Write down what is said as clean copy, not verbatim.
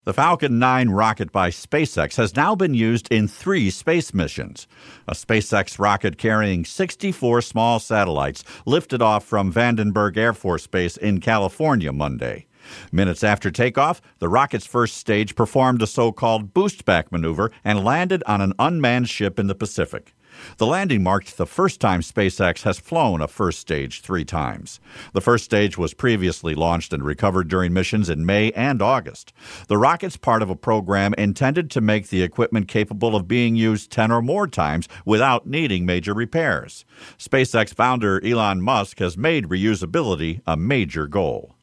The Falcon 9 rocket by SpaceX has now been used in 3 space missions. A SpaceX rocket carrying 64 small satellites lifted off from Vandenberg Air Force Base in California Monday. Minutes after takeoff, the rocket's first stage performed a so-called boost-back maneuver and landed on an unmanned ship in the Pacific. The landing marked the first time SpaceX has flown a first stage 3 times. The first stage was previously launched and recovered during missions in May and August. The rocket's part of a program intended to make the equipment capable of being used 10 or more times without needing major repairs. SpaceX founder Elon Musk has made reusability a major goal.